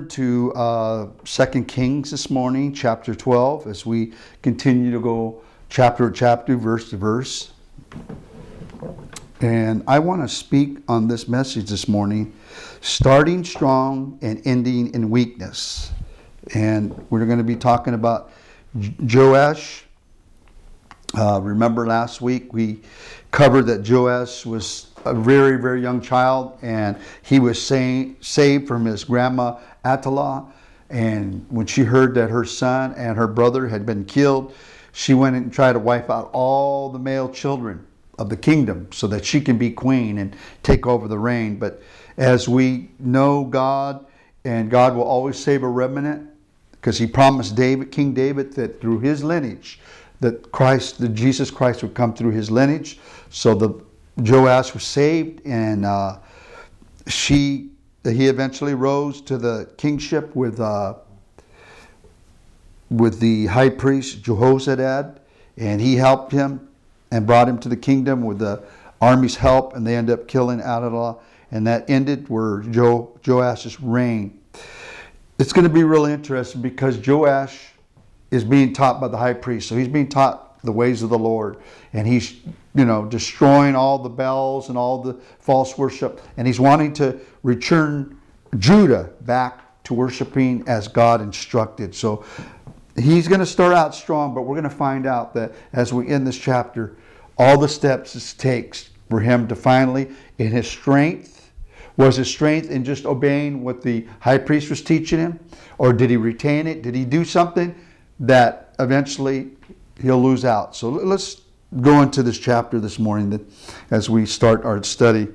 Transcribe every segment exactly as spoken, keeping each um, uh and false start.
turn to uh, Second Kings this morning, chapter twelve, as we continue to go chapter to chapter, verse to verse. And I want to speak on this message this morning, starting strong and ending in weakness. And we're going to be talking about Joash. Uh, remember last week we covered that Joash was a very, very young child, and he was sa- saved from his grandma Athaliah. And when she heard that her son and her brother had been killed, she went and tried to wipe out all the male children of the kingdom so that she can be queen and take over the reign. But as we know God, and God will always save a remnant, because he promised David, King David, that through his lineage, that Christ, that Jesus Christ would come through his lineage. So the Joash was saved, and uh, she, he eventually rose to the kingship with uh, with the high priest Jehoshaphat, and he helped him and brought him to the kingdom with the army's help, and they ended up killing Athaliah, and that ended where jo- Joash's reign. It's going to be really interesting because Joash is being taught by the high priest, so he's being taught the ways of the Lord, and he's, you know, destroying all the bells and all the false worship, and he's wanting to return Judah back to worshiping as God instructed. So he's going to start out strong, but we're going to find out that as we end this chapter, all the steps it takes for him to finally, in his strength, was his strength in just obeying what the high priest was teaching him, or did he retain it? Did he do something that eventually he'll lose out? So let's go into this chapter this morning that, as we start our study.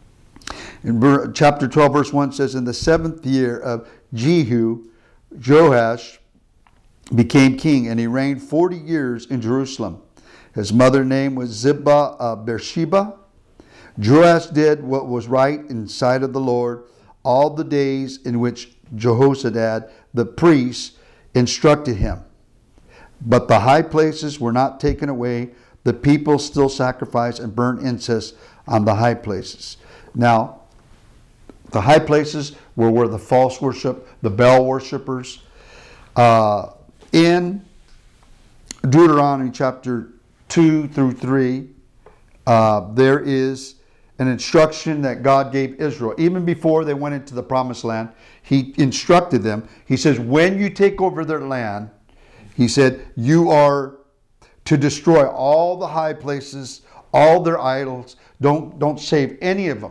In chapter twelve, verse one says, in the seventh year of Jehu, Joash became king, and he reigned forty years in Jerusalem. His mother's name was Ziba of Beersheba. Joash did what was right in sight of the Lord all the days in which Jehoshaphat the priest instructed him. But the high places were not taken away. The people still sacrificed and burned incense on the high places. Now, the high places were where the false worship, the Baal worshippers. Uh, in Deuteronomy chapter two through three, uh, there is an instruction that God gave Israel. Even before they went into the promised land, he instructed them. He says, when you take over their land, he said, you are to destroy all the high places, all their idols. Don't, don't save any of them.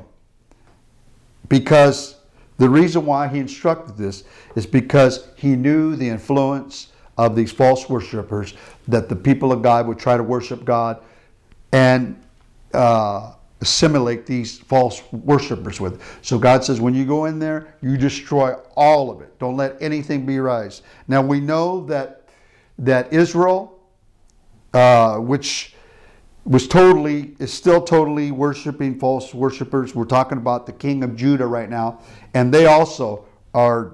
Because the reason why he instructed this is because he knew the influence of these false worshipers, that the people of God would try to worship God and uh, assimilate these false worshipers with. So God says, when you go in there, you destroy all of it. Don't let anything be raised. Now we know that that Israel, uh, which was totally, is still totally worshiping false worshipers. We're talking about the king of Judah right now. And they also are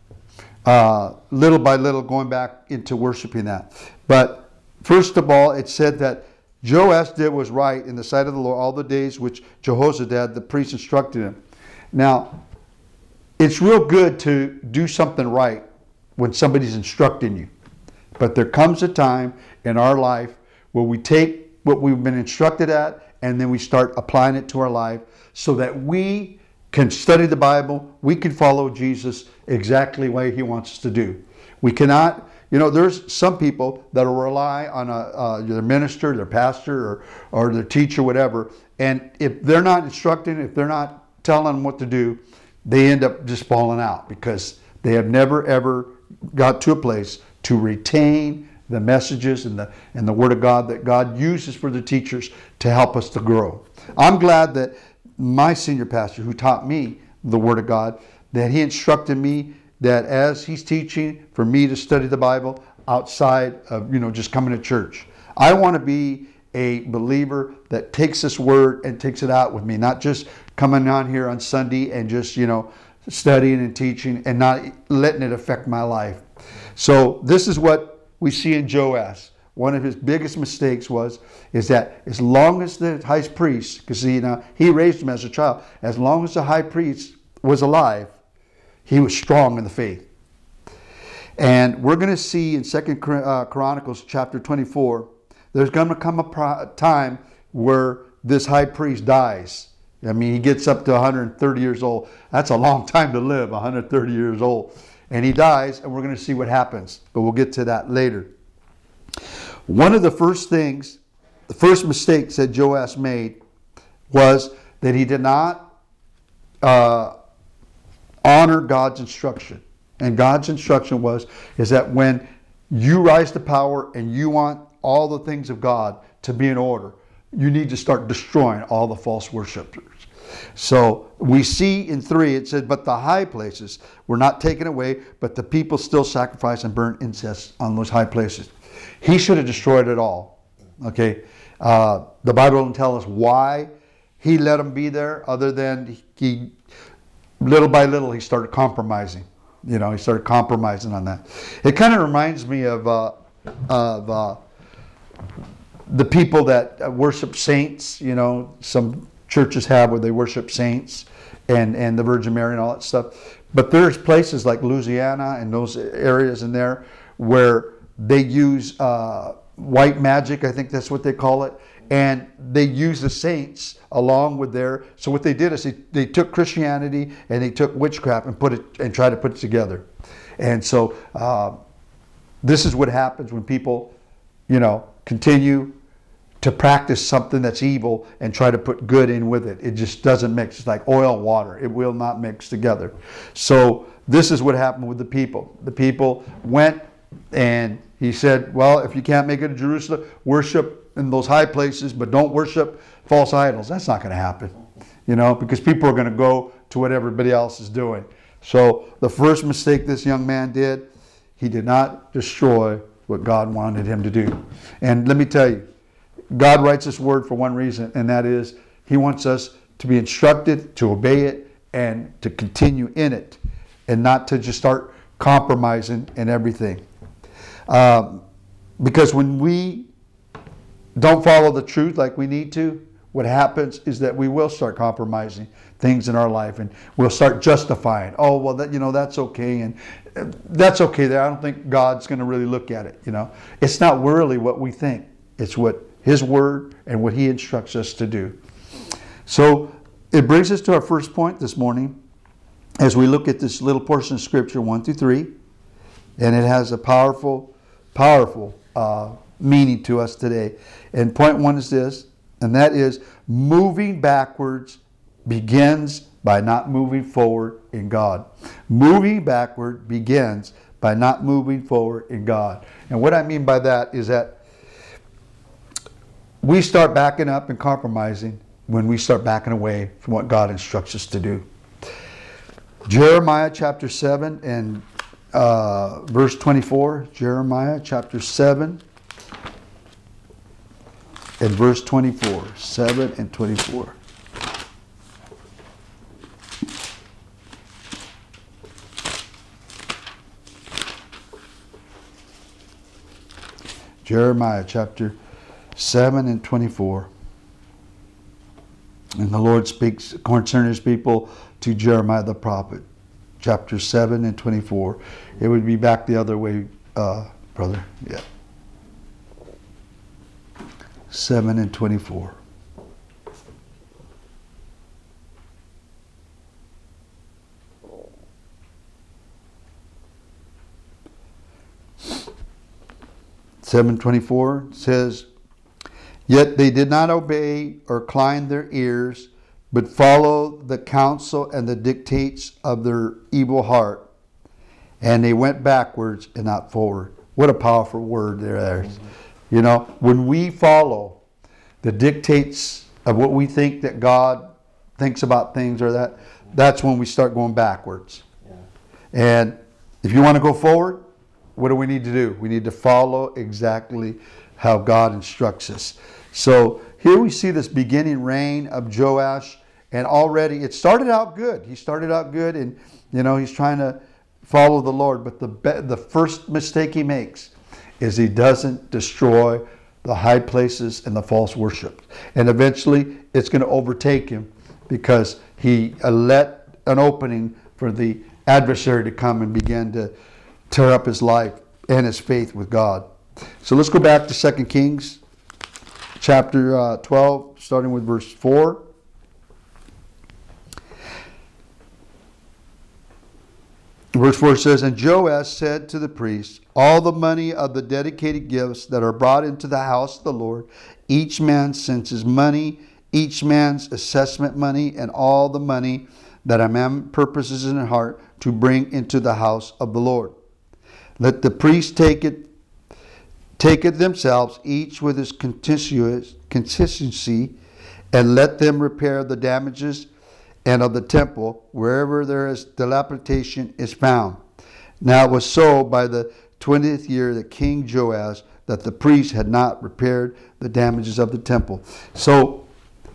uh, little by little going back into worshiping that. But first of all, it said that Joash did what was right in the sight of the Lord all the days which Jehoshaphat the priest instructed him. Now, it's real good to do something right when somebody's instructing you. But there comes a time in our life where we take what we've been instructed at and then we start applying it to our life so that we can study the Bible, we can follow Jesus exactly the way he wants us to do. We cannot, you know, there's some people that will rely on a, uh, their minister, their pastor, or, or their teacher, whatever, and if they're not instructing, if they're not telling them what to do, they end up just falling out because they have never ever got to a place to retain the messages and the and the Word of God that God uses for the teachers to help us to grow. I'm glad that my senior pastor, who taught me the Word of God, that he instructed me that as he's teaching, for me to study the Bible outside of, you know, just coming to church. I want to be a believer that takes this Word and takes it out with me, not just coming on here on Sunday and just, you know, studying and teaching and not letting it affect my life. So this is what we see in Joash. One of his biggest mistakes was is that as long as the high priest, because you know he raised him as a child, as long as the high priest was alive, he was strong in the faith. And we're going to see in Second Chronicles chapter twenty-four, there's going to come a time where this high priest dies. I mean, he gets up to one hundred thirty years old. That's a long time to live, one hundred thirty years old. And he dies, and we're going to see what happens. But we'll get to that later. One of the first things, the first mistakes that Joash made was that he did not uh, honor God's instruction. And God's instruction was, is that when you rise to power and you want all the things of God to be in order, you need to start destroying all the false worshipers. So we see in three, it said, but the high places were not taken away, but the people still sacrifice and burn incense on those high places. He should have destroyed it all. Okay. Uh, the Bible doesn't tell us why he let them be there, other than he, little by little, he started compromising. You know, he started compromising on that. It kind of reminds me of uh, of uh, the people that worship saints. You know, some churches have where they worship saints and, and the Virgin Mary and all that stuff. But there's places like Louisiana and those areas in there where they use uh, white magic, I think that's what they call it. And they use the saints along with their, so what they did is they, they took Christianity and they took witchcraft and put it and tried to put it together. And so uh, this is what happens when people, you know, continue to practice something that's evil and try to put good in with it. It just doesn't mix. It's like oil and water. It will not mix together. So this is what happened with the people. The people went and he said, well, if you can't make it to Jerusalem, worship in those high places, but don't worship false idols. That's not going to happen, you know, because people are going to go to what everybody else is doing. So the first mistake this young man did, he did not destroy what God wanted him to do. And let me tell you, God writes this word for one reason, and that is he wants us to be instructed, to obey it, and to continue in it, and not to just start compromising in everything. Um, because when we don't follow the truth like we need to, what happens is that we will start compromising things in our life, and we'll start justifying, oh, well, that, you know, that's okay, and that's okay there. I don't think God's going to really look at it, you know. It's not really what we think. It's what His Word and what He instructs us to do. So it brings us to our first point this morning as we look at this little portion of Scripture, one through three, and it has a powerful, powerful uh, meaning to us today. And point one is this, and that is moving backwards begins by not moving forward in God. Moving backward begins by not moving forward in God. And what I mean by that is that we start backing up and compromising when we start backing away from what God instructs us to do. Jeremiah chapter seven and uh, verse twenty-four. Jeremiah chapter seven and verse twenty-four. seven and twenty-four. Jeremiah chapter seven and twenty-four. And the Lord speaks concerning His people to Jeremiah the prophet. Chapter seven and twenty-four. It would be back the other way, uh, brother. Yeah. seven and twenty-four. seven twenty-four says, yet they did not obey or incline their ears, but followed the counsel and the dictates of their evil heart, and they went backwards and not forward. What a powerful word there is. Mm-hmm. You know, when we follow the dictates of what we think that God thinks about things, or that, that's when we start going backwards. Yeah. And if you want to go forward, what do we need to do? We need to follow exactly how God instructs us. So here we see this beginning reign of Joash, and already it started out good. He started out good, and you know he's trying to follow the Lord. But the the first mistake he makes is he doesn't destroy the high places and the false worship, and eventually it's going to overtake him because he let an opening for the adversary to come and begin to tear up his life and his faith with God. So let's go back to Second Kings chapter uh, twelve, starting with verse four. Verse four says, "And Joash said to the priests, all the money of the dedicated gifts that are brought into the house of the Lord, each man sends his money, each man's assessment money, and all the money that a man purposes in his heart to bring into the house of the Lord. Let the priests take it, take it themselves, each with his continuous consistency, and let them repair the damages and of the temple wherever there is dilapidation is found. Now it was so by the twentieth year that King Joash that the priests had not repaired the damages of the temple." So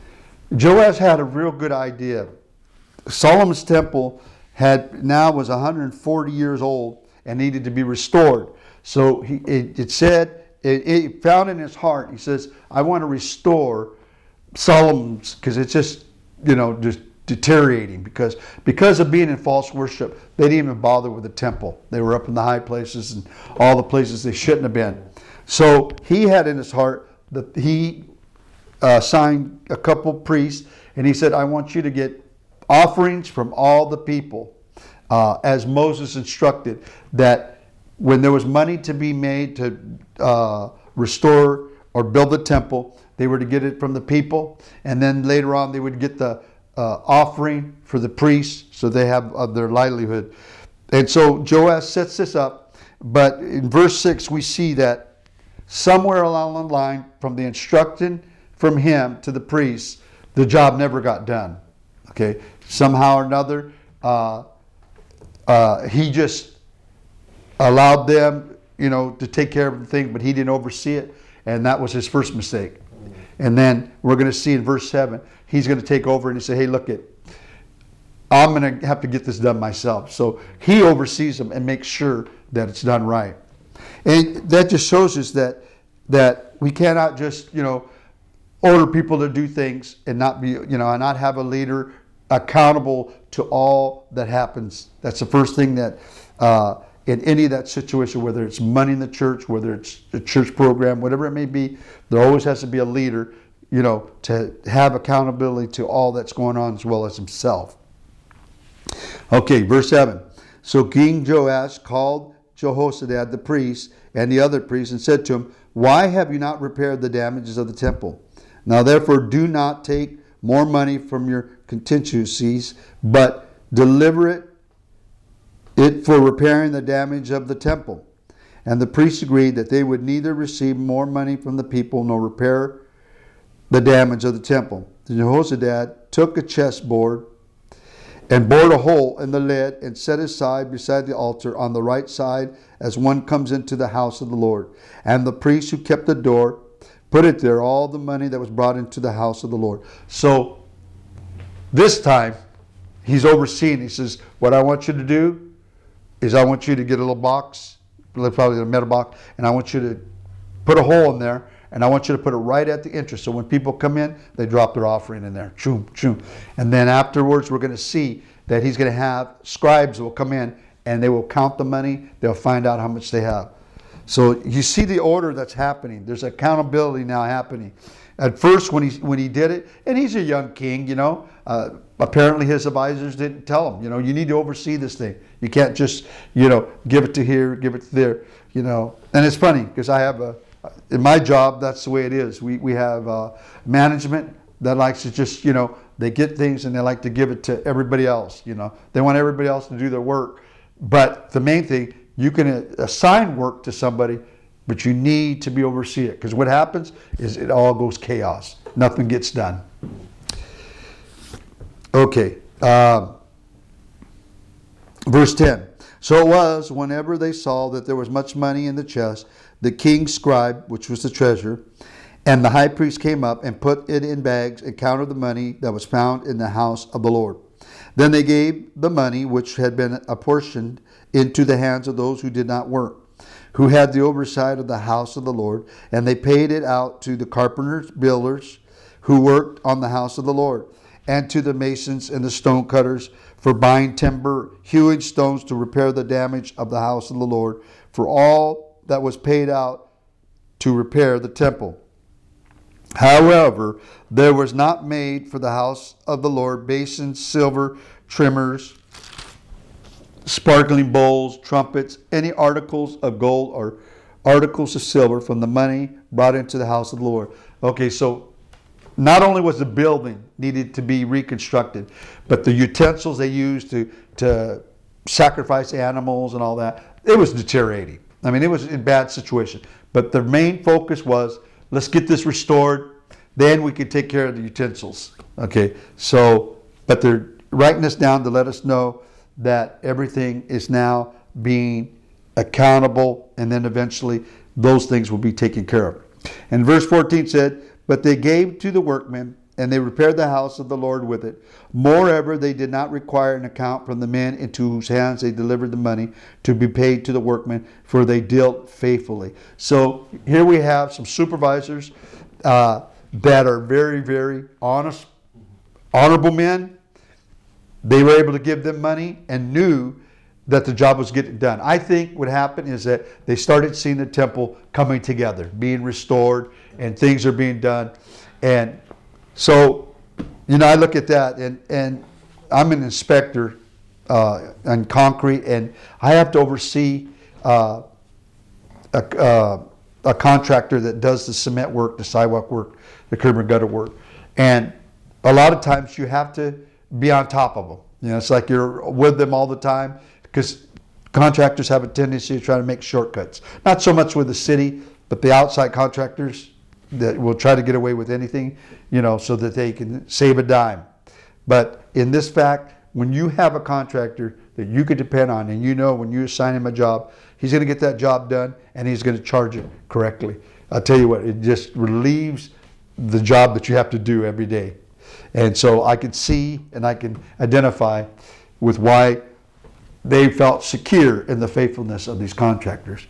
Joash had a real good idea. Solomon's temple had now was one hundred forty years old and needed to be restored. So he, it, it said, it, it found in his heart, he says, I want to restore Solomon's, because it's just, you know, just deteriorating because because of being in false worship. They didn't even bother with the temple. They were up in the high places and all the places they shouldn't have been. So he had in his heart that he uh, signed a couple priests, and he said, I want you to get offerings from all the people, uh, as Moses instructed, that when there was money to be made to uh, restore or build the temple, they were to get it from the people, and then later on they would get the Uh, offering for the priests, so they have uh, their livelihood. And so Joash sets this up, but in verse six we see that somewhere along the line, from the instruction from him to the priests, the job never got done. Okay, somehow or another, uh, uh, he just allowed them, you know, to take care of everything, but he didn't oversee it, and that was his first mistake. And then we're going to see in verse seven, he's going to take over and he say, hey, look it, I'm going to have to get this done myself. So he oversees them and makes sure that it's done right. And that just shows us that that we cannot just, you know, order people to do things and not be, you know, and not have a leader accountable to all that happens. That's the first thing that uh, in any of that situation, whether it's money in the church, whether it's a church program, whatever it may be, there always has to be a leader, you know, to have accountability to all that's going on as well as himself. Okay, verse seven. So King Joash called Jehoshaphat the priest and the other priests and said to him, why have you not repaired the damages of the temple? Now therefore do not take more money from your contingencies, but deliver it it for repairing the damage of the temple. And the priests agreed that they would neither receive more money from the people nor repair the damage of the temple. Jehoshaphat took a chessboard and bored a hole in the lid and set his side beside the altar on the right side as one comes into the house of the Lord. And the priests who kept the door put it there, all the money that was brought into the house of the Lord. So this time he's overseeing. He says, what I want you to do is I want you to get a little box, probably a metal box, and I want you to put a hole in there, and I want you to put it right at the entrance. So when people come in, they drop their offering in there. Choom, choom. And then afterwards, we're going to see that he's going to have scribes that will come in, and they will count the money. They'll find out how much they have. So you see the order that's happening. There's accountability now happening. At first, when he when he did it, and he's a young king, you know, uh, apparently his advisors didn't tell him, you know, you need to oversee this thing. You can't just, you know, give it to here, give it to there, you know. And it's funny because I have a, in my job, that's the way it is. We we have uh, management that likes to just, you know, they get things and they like to give it to everybody else, you know. They want everybody else to do their work. But the main thing, you can assign work to somebody, but you need to be oversee it. Because what happens is it all goes chaos. Nothing gets done. Okay. Uh, verse ten. So it was, whenever they saw that there was much money in the chest, the king's scribe, which was the treasurer, and the high priest came up and put it in bags and counted the money that was found in the house of the Lord. Then they gave the money which had been apportioned into the hands of those who did not work, who had the oversight of the house of the Lord, and they paid it out to the carpenters, builders, who worked on the house of the Lord, and to the masons and the stonecutters for buying timber, hewing stones to repair the damage of the house of the Lord, for all that was paid out to repair the temple. However, there was not made for the house of the Lord basins, silver, trimmers, sparkling bowls, trumpets, any articles of gold or articles of silver from the money brought into the house of the Lord. Okay, so not only was the building needed to be reconstructed, but the utensils they used to, to sacrifice animals and all that, it was deteriorating. I mean, it was in bad situation. But the main focus was, let's get this restored, then we could take care of the utensils. Okay, so, but they're writing this down to let us know that everything is now being accountable, and then eventually those things will be taken care of. And verse fourteen said, but they gave to the workmen, and they repaired the house of the Lord with it. Moreover, they did not require an account from the men into whose hands they delivered the money to be paid to the workmen, for they dealt faithfully. So here we have some supervisors uh, that are very, very honest, honorable men. They were able to give them money and knew that the job was getting done. I think what happened is that they started seeing the temple coming together, being restored, and things are being done. And so, you know, I look at that, and, and I'm an inspector uh, on concrete, and I have to oversee uh, a, uh, a contractor that does the cement work, the sidewalk work, the curb and gutter work. And a lot of times you have to be on top of them. You know, it's like you're with them all the time, because contractors have a tendency to try to make shortcuts. Not so much with the city, but the outside contractors that will try to get away with anything, you know, so that they can save a dime. But in this fact, when you have a contractor that you could depend on, and you know when you assign him a job, he's going to get that job done, and he's going to charge it correctly. I'll tell you what, it just relieves the job that you have to do every day. And so I can see and I can identify with why they felt secure in the faithfulness of these contractors.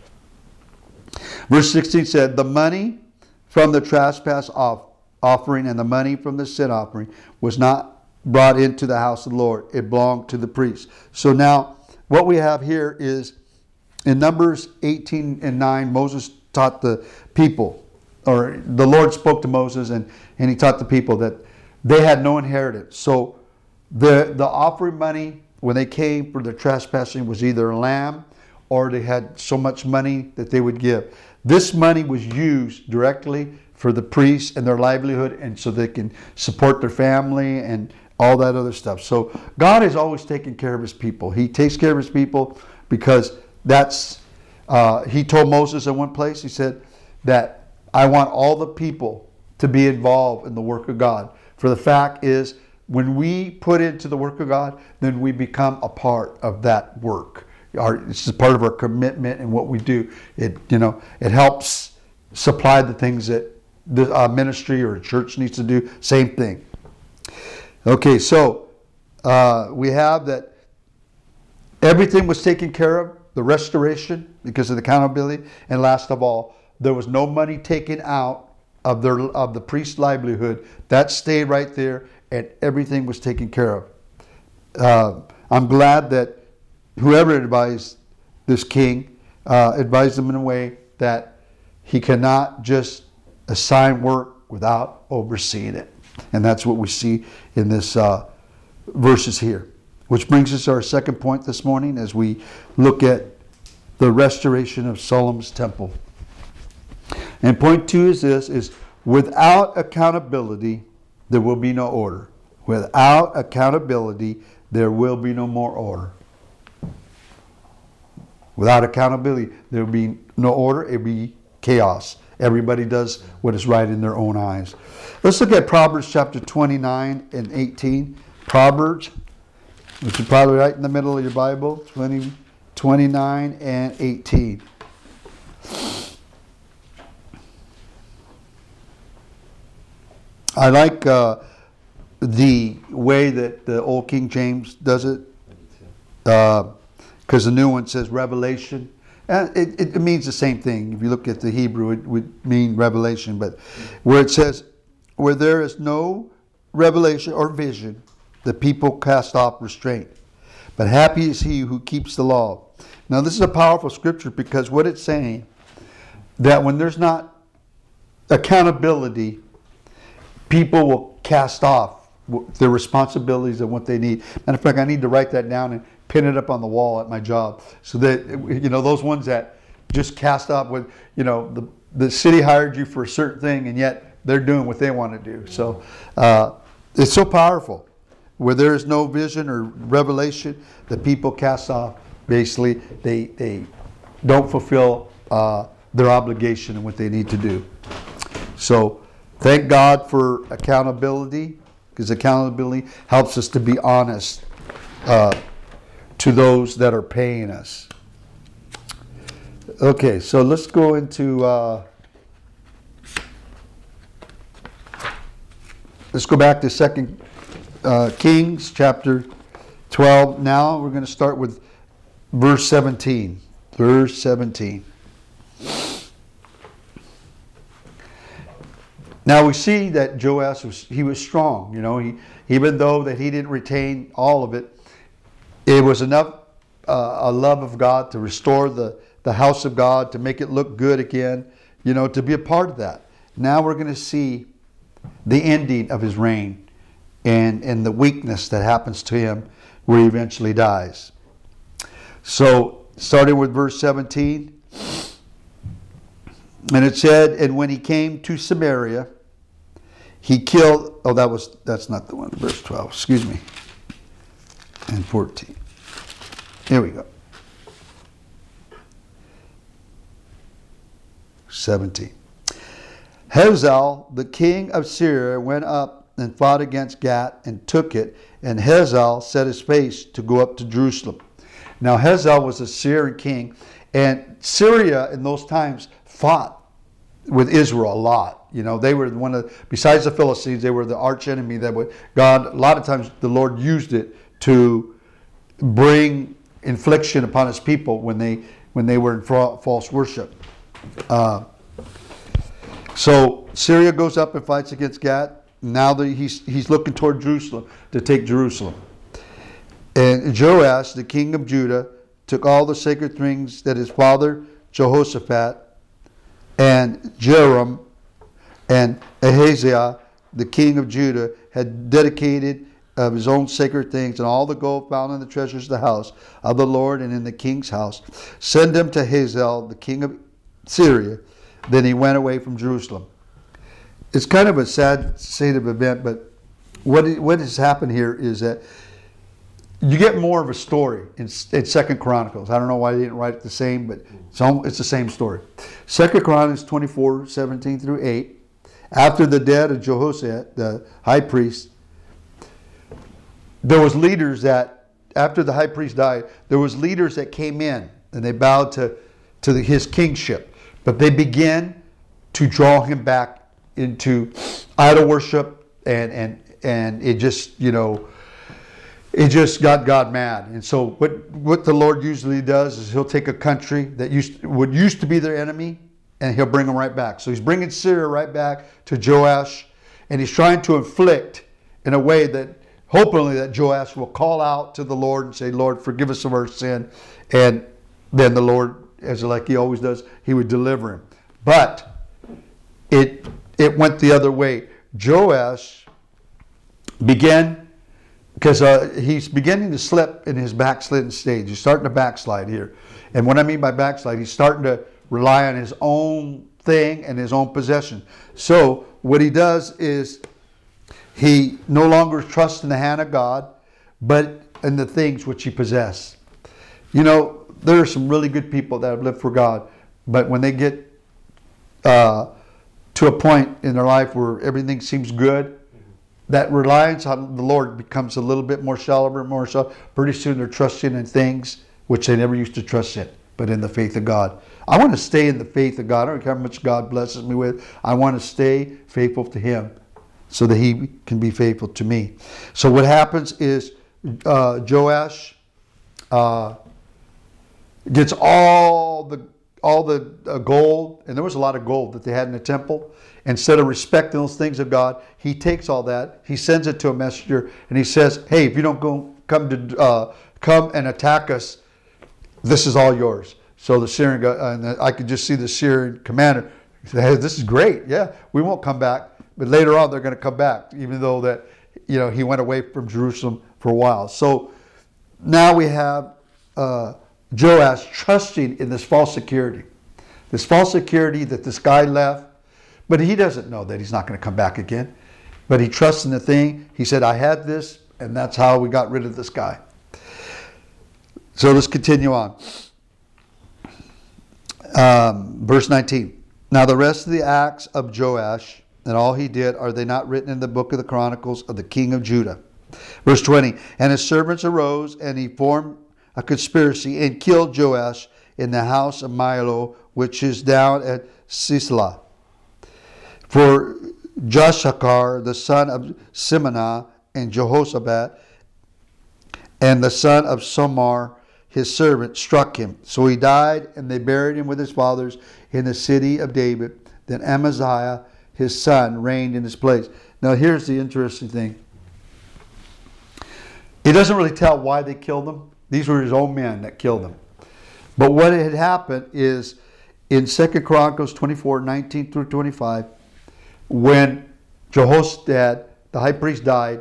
Verse sixteen said, the money from the trespass off, offering and the money from the sin offering was not brought into the house of the Lord. It belonged to the priests. So now what we have here is in Numbers eighteen and nine, Moses taught the people, or the Lord spoke to Moses, and, and he taught the people that they had no inheritance. So the, the offering money, when they came for the trespassing, was either a lamb or they had so much money that they would give. This money was used directly for the priests and their livelihood, and so they can support their family and all that other stuff. So God is always taking care of his people. He takes care of his people because that's, uh, he told Moses in one place, he said that I want all the people to be involved in the work of God. For the fact is, when we put into the work of God, then we become a part of that work. Our, it's a part of our commitment and what we do. It, you know, it helps supply the things that the uh, ministry or church needs to do. Same thing. Okay, so uh, we have that everything was taken care of, the restoration because of the accountability, and last of all, there was no money taken out of their of the priest's livelihood. That stayed right there, and everything was taken care of. Uh, I'm glad that whoever advised this king uh, advised him in a way that he cannot just assign work without overseeing it. And that's what we see in this uh, verses here. Which brings us to our second point this morning as we look at the restoration of Solomon's temple. And point two is this, is without accountability, there will be no order. Without accountability, there will be no more order. Without accountability, there will be no order. It will be chaos. Everybody does what is right in their own eyes. Let's look at Proverbs chapter twenty-nine and eighteen. Proverbs, which is probably right in the middle of your Bible, twenty, twenty-nine and eighteen. I like uh, the way that the old King James does it, because uh, the new one says revelation. And it, it means the same thing. If you look at the Hebrew, it would mean revelation. But where it says, where there is no revelation or vision, the people cast off restraint. but happy is he who keeps the law. Now this is a powerful scripture because what it's saying, that when there's not accountability, people will cast off their responsibilities and what they need. Matter of fact, I need to write that down and pin it up on the wall at my job, so that, you know, those ones that just cast off with, you know, the, the city hired you for a certain thing and yet they're doing what they want to do. So uh, it's so powerful. Where there is no vision or revelation, the people cast off. Basically, they, they don't fulfill uh, their obligation and what they need to do. So thank God for accountability, because accountability helps us to be honest uh, to those that are paying us. Okay, so let's go into, uh, let's go back to Second uh, Kings chapter twelve. Now we're going to start with verse seventeen. Verse seventeen. Now we see that Joash was, he was strong, you know, he, even though that he didn't retain all of it, it was enough, uh, a love of God to restore the, the house of God, to make it look good again, you know, to be a part of that. Now we're going to see the ending of his reign and, and the weakness that happens to him where he eventually dies. So starting with verse seventeen, and it said, and when he came to Samaria, he killed, oh, that was, that's not the one, verse twelve, excuse me, and fourteen. Here we go. seventeen. Hazael, the king of Syria, went up and fought against Gath and took it, and Hazael set his face to go up to Jerusalem. Now Hazael was a Syrian king, and Syria in those times fought with Israel a lot. You know, they were one of, besides the Philistines, they were the arch enemy that would, God, a lot of times the Lord used it to bring infliction upon his people when they when they were in false worship. Uh, so Syria goes up and fights against Gath. Now that he's he's looking toward Jerusalem to take Jerusalem. And Joash, the king of Judah, took all the sacred things that his father Jehoshaphat and Joram and Ahaziah, the king of Judah, had dedicated of his own sacred things, and all the gold found in the treasures of the house of the Lord and in the king's house. Send them to Hazael, the king of Syria. Then he went away from Jerusalem. It's kind of a sad state of event, but what what has happened here is that you get more of a story in, in Second Chronicles. I don't know why they didn't write it the same, but it's, all, it's the same story. Second Chronicles twenty-four, seventeen through eight. After the death of Jehoshaphat, the high priest, there was leaders that, after the high priest died, there was leaders that came in and they bowed to, to the, his kingship. But they began to draw him back into idol worship, and, and, and it just, you know, it just got God mad. And so what, what the Lord usually does is he'll take a country that used would used to be their enemy, and he'll bring them right back. So he's bringing Syria right back to Joash, and he's trying to inflict in a way that hopefully that Joash will call out to the Lord and say, Lord, forgive us of our sin. And then the Lord, as like he always does, he would deliver him. But it it went the other way. Joash began, because uh, he's beginning to slip in his backslidden stage. He's starting to backslide here. And what I mean by backslide, he's starting to rely on his own thing and his own possession. So what he does is he no longer trusts in the hand of God, but in the things which he possesses. You know, there are some really good people that have lived for God, but when they get uh, to a point in their life where everything seems good, that reliance on the Lord becomes a little bit more shallow, more shallow. Pretty soon they're trusting in things which they never used to trust in, but in the faith of God. I want to stay in the faith of God. I don't care how much God blesses me with. I want to stay faithful to Him so that He can be faithful to me. So what happens is uh, Joash uh, gets all the all the uh, gold, and there was a lot of gold that they had in the temple. Instead of respecting those things of God, he takes all that, he sends it to a messenger, and he says, hey, if you don't go come to uh, come and attack us, this is all yours. So the Syrian guy, and I could just see the Syrian commander say, hey, this is great. Yeah, we won't come back. But later on, they're going to come back, even though that, you know, he went away from Jerusalem for a while. So now we have uh, Joash trusting in this false security. This false security that this guy left, but he doesn't know that he's not going to come back again. But he trusts in the thing. He said, I had this, and that's how we got rid of this guy. So let's continue on. Um, verse nineteen. Now the rest of the acts of Joash and all he did, are they not written in the book of the Chronicles of the king of Judah? Verse twenty. And his servants arose, and he formed a conspiracy and killed Joash in the house of Milo, which is down at Sisla. For Joshakar, the son of Simonah, and Jehoshaphat, and the son of Somar, his servant, struck him. So he died, and they buried him with his fathers in the city of David. Then Amaziah, his son, reigned in his place. Now here's the interesting thing. It doesn't really tell why they killed him. These were his own men that killed him. But what had happened is in Second Chronicles twenty-four, nineteen through twenty-five, when Jehoshaphat, the high priest, died,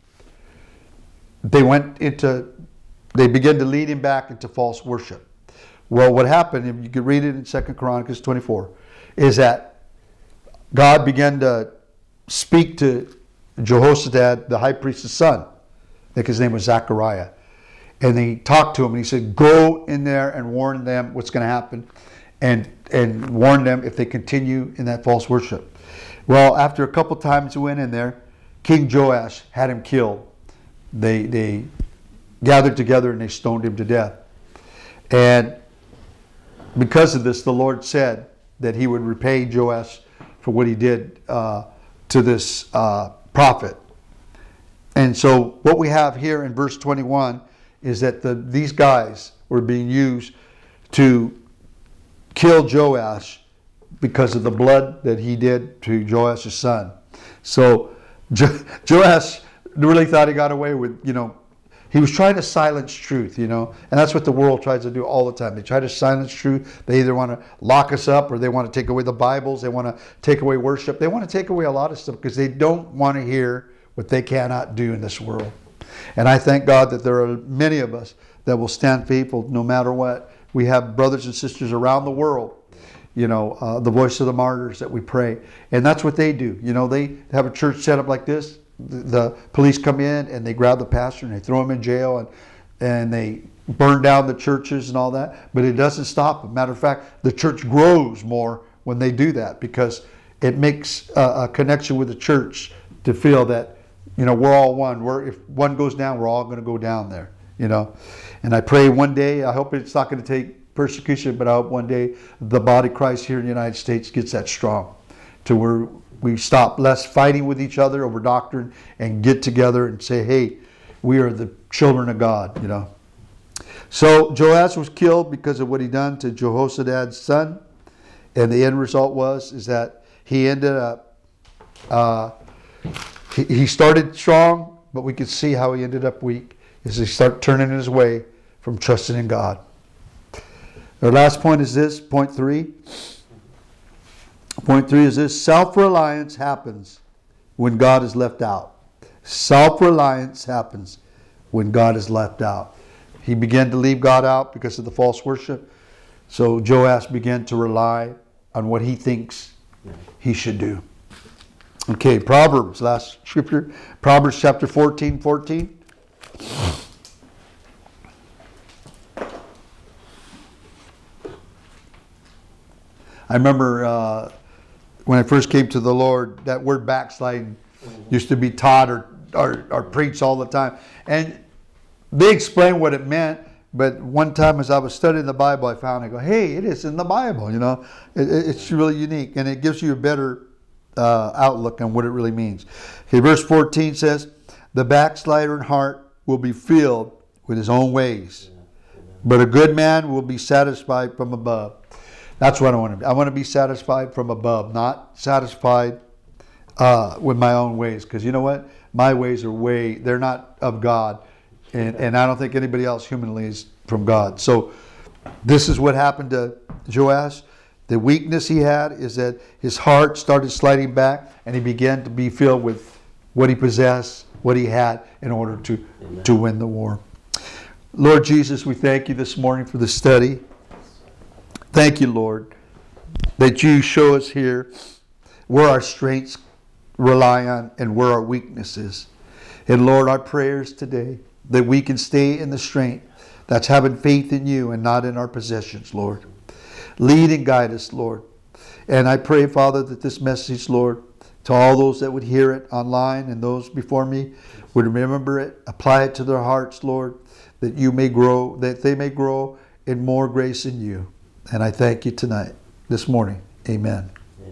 they went into, they began to lead him back into false worship. Well, what happened, if you could read it in Second Chronicles twenty-four, is that God began to speak to Jehoshaphat, the high priest's son. I think his name was Zechariah. And he talked to him and he said, go in there and warn them what's going to happen, and, and warn them if they continue in that false worship. Well, after a couple times he went in there, King Joash had him killed. They, they gathered together and they stoned him to death. And because of this, the Lord said that he would repay Joash for what he did uh, to this uh, prophet. And so what we have here in verse twenty-one is that the, these guys were being used to kill Joash because of the blood that he did to Joash's son. So jo- Joash really thought he got away with, you know, he was trying to silence truth, you know, and that's what the world tries to do all the time. They try to silence truth. They either want to lock us up, or they want to take away the Bibles. They want to take away worship. They want to take away a lot of stuff because they don't want to hear what they cannot do in this world. And I thank God that there are many of us that will stand faithful no matter what. We have brothers and sisters around the world, you know, uh, the Voice of the Martyrs that we pray. And that's what they do. You know, they have a church set up like this. The police come in and they grab the pastor and they throw him in jail, and and they burn down the churches and all that. But it doesn't stop them. Matter of fact, the church grows more when they do that, because it makes a, a connection with the church to feel that, you know, we're all one. We're, if one goes down, we're all going to go down there, you know. And I pray one day, I hope it's not going to take persecution, but I hope one day the body of Christ here in the United States gets that strong to where we stop less fighting with each other over doctrine and get together and say, hey, we are the children of God, you know. So Joash was killed because of what he done to Jehoshaphat's son. And the end result was is that he ended up, uh, he, he started strong, but we could see how he ended up weak as he started turning his way from trusting in God. Our last point is this, point three. Point three is this: self-reliance happens when God is left out. Self-reliance happens when God is left out. He began to leave God out because of the false worship. So Joash began to rely on what he thinks he should do. Okay, Proverbs, last scripture. Proverbs chapter fourteen, fourteen. I remember uh, when I first came to the Lord, that word backsliding used to be taught or, or, or preached all the time. And they explained what it meant, but one time as I was studying the Bible, I found, I go, hey, it is in the Bible, you know. It, it's really unique, and it gives you a better uh, outlook on what it really means. Okay, verse fourteen says, the backslider in heart will be filled with his own ways, but a good man will be satisfied from above. That's what I want to be. I want to be satisfied from above, not satisfied uh, with my own ways. Because you know what? My ways are way, they're not of God. And, and I don't think anybody else humanly is from God. So this is what happened to Joash. The weakness he had is that his heart started sliding back, and he began to be filled with what he possessed, what he had, in order to, to win the war. Lord Jesus, we thank you this morning for the study. Thank you, Lord, that you show us here where our strengths rely on and where our weaknesses. And Lord, our prayers today, that we can stay in the strength that's having faith in you and not in our possessions, Lord. Lead and guide us, Lord. And I pray, Father, that this message, Lord, to all those that would hear it online and those before me would remember it, apply it to their hearts, Lord, that you may grow, that they may grow in more grace in you. And I thank you tonight, this morning. Amen.